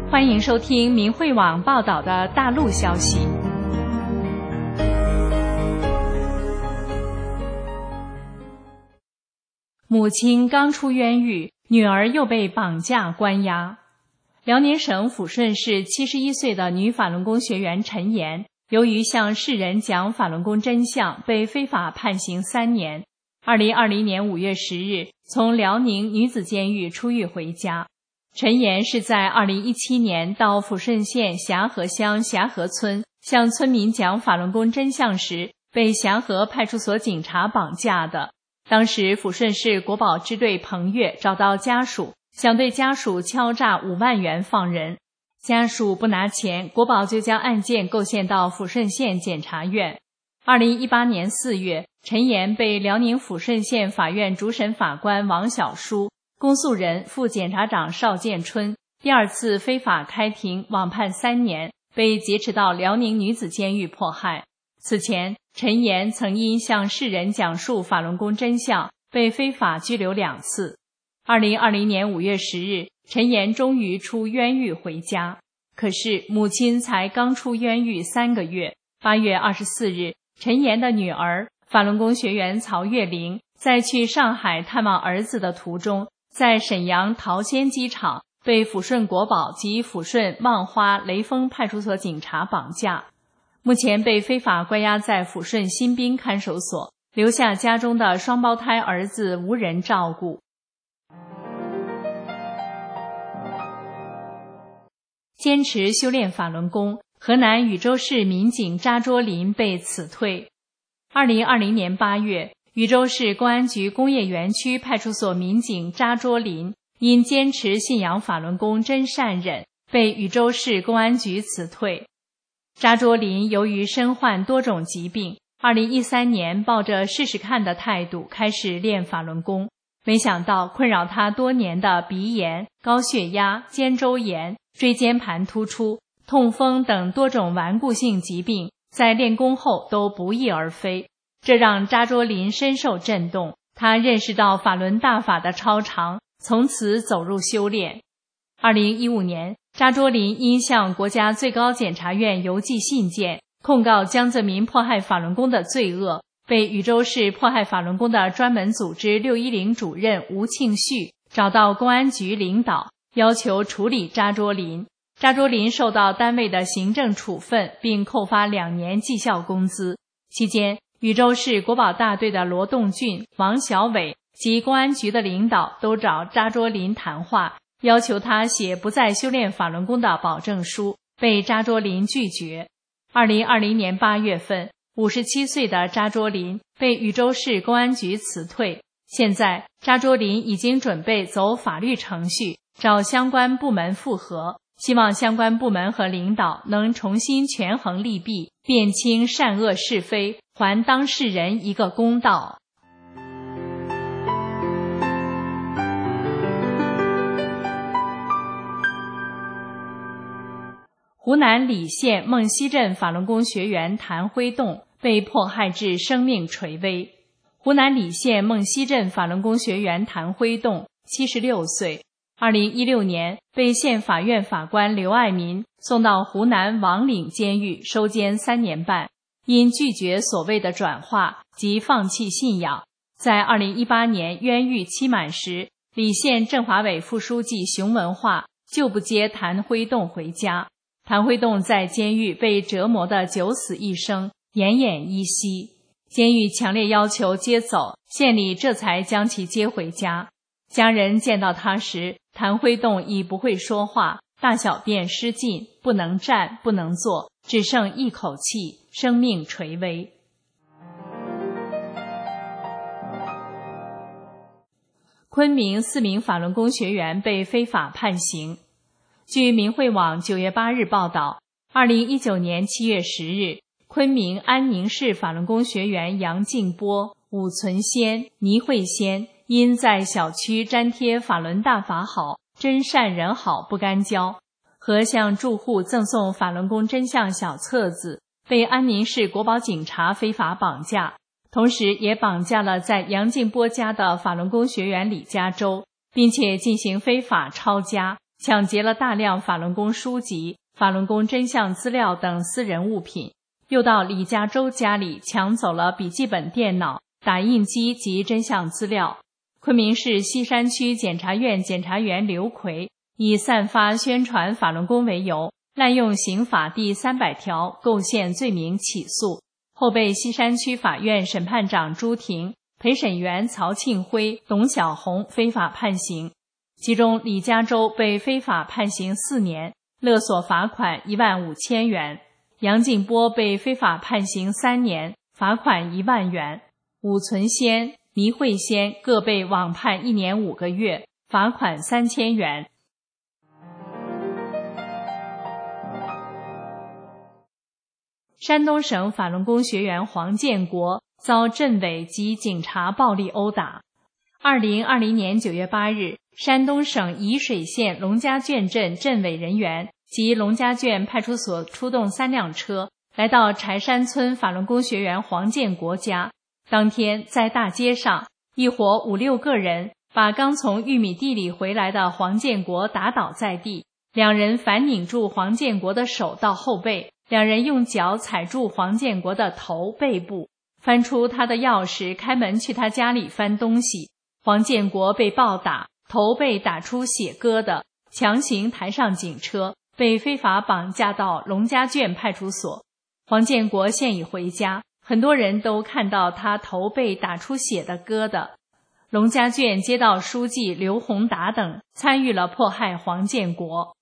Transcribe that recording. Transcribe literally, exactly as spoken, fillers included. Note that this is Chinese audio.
欢迎收听明慧网报道的大陆消息。母亲刚出冤狱，女儿又被绑架关押。辽宁省抚顺市七十一岁的女法轮功学员陈岩，由于向世人讲法轮功真相，被非法判刑三年。二零二零年五月十日，从辽宁女子监狱出狱回家。陈岩是在二零一七年到抚顺县霞河乡霞河村向村民讲法轮功真相时，被霞河派出所警察绑架的。当时抚顺市国保支队彭越找到家属，想对家属敲诈五万元放人。家属不拿钱，国保就将案件构陷到抚顺县检察院。二零一八年四月，陈岩被辽宁抚顺县法院主审法官王小书、公诉人副检察长邵建春第二次非法开庭，网判三年，被劫持到辽宁女子监狱迫害。此前，陈岩曾因向世人讲述法轮功真相，被非法拘留两次。二零二零年五月十日，陈岩终于出冤狱回家。可是母亲才刚出冤狱三个月。八月二十四日，陈岩的女儿法轮功学员曹月玲在去上海探望儿子的途中，在沈阳桃仙机场被抚顺国保及抚顺望花雷锋派出所警察绑架，目前被非法关押在抚顺新宾看守所，留下家中的双胞胎儿子无人照顾。坚持修炼法轮功，河南禹州市民警查卓林被辞退。二零二零年八月，禹州市公安局工业园区派出所民警查卓林因坚持信仰法轮功真善忍，被禹州市公安局辞退。查卓林由于身患多种疾病，二零一三年抱着试试看的态度开始练法轮功，没想到困扰他多年的鼻炎、高血压、肩周炎、椎间盘突出、痛风等多种顽固性疾病在练功后都不翼而飞，这让查卓林深受震动。他认识到法轮大法的超常，从此走入修炼。二零一五年，查卓林因向国家最高检察院邮寄信件，控告江泽民迫害法轮功的罪恶，被禹州市迫害法轮功的专门组织六一零主任吴庆旭找到公安局领导，要求处理查卓林。查卓林受到单位的行政处分，并扣发两年绩效工资。期间，禹州市国保大队的罗栋俊、王小伟及公安局的领导都找查卓林谈话，要求他写不再修炼法轮功的保证书，被查卓林拒绝。二零二零年八月份，五十七岁的查卓林被禹州市公安局辞退。现在，查卓林已经准备走法律程序，找相关部门复核，希望相关部门和领导能重新权衡利弊，辨清善恶是非，还当事人一个公道。湖南澧县孟溪镇法轮功学员谭辉栋被迫害致生命垂危。湖南澧县孟溪镇法轮功学员谭辉栋七十六岁，二零一六年被县法院法官刘爱民送到湖南王岭监狱收监三年半，因拒绝所谓的转化及放弃信仰，在二零一八年冤狱期满时，澧县政法委副书记熊文化就不接谭辉栋回家。谭辉栋在监狱被折磨得九死一生，奄奄一息。监狱强烈要求接走，县里这才将其接回家。家人见到他时，谭辉栋已不会说话，大小便失禁，不能站，不能坐，只剩一口气，生命垂危。昆明四名法轮功学员被非法判刑。据明慧网九月八日报道，二零一九年七月十日，昆明安宁市法轮功学员杨静波、武存先、倪慧仙因在小区粘贴法轮大法好、真善人好不干交，和向住户赠送法轮功真相小册子，被安宁市国保警察非法绑架，同时也绑架了在杨静波家的法轮功学员李家洲，并且进行非法抄家， 抢劫了大量法轮功书籍、法轮功真相资料等私人物品，又到李家洲家里抢走了笔记本电脑、打印机及真相资料。昆明市西山区检察院检察员刘奎以散发宣传法轮功为由，滥用刑法第三百条构陷罪名起诉，后被西山区法院审判长朱婷、陪审员曹庆辉、董小红非法判刑。其中李家洲被非法判刑四年，勒索罚款一万五千元；杨进波被非法判刑三年，罚款一万元；武存先、倪慧先各被网判一年五个月，罚款三千元。山东省法轮功学员黄建国遭政委及警察暴力殴打。二零二零年九月八日，山东省沂水县龙家圈镇镇委人员及龙家圈派出所出动三辆车，来到柴山村法轮功学员黄建国家。当天在大街上，一伙五六个人把刚从玉米地里回来的黄建国打倒在地，两人反拧住黄建国的手到后背，两人用脚踩住黄建国的头背部，翻出他的钥匙开门去他家里翻东西。黄建国被暴打，头被打出血疙瘩，强行抬上警车，被非法绑架到龙家圈派出所。黄建国现已回家，很多人都看到他头被打出血的疙瘩。龙家圈街道书记刘宏达等参与了迫害黄建国。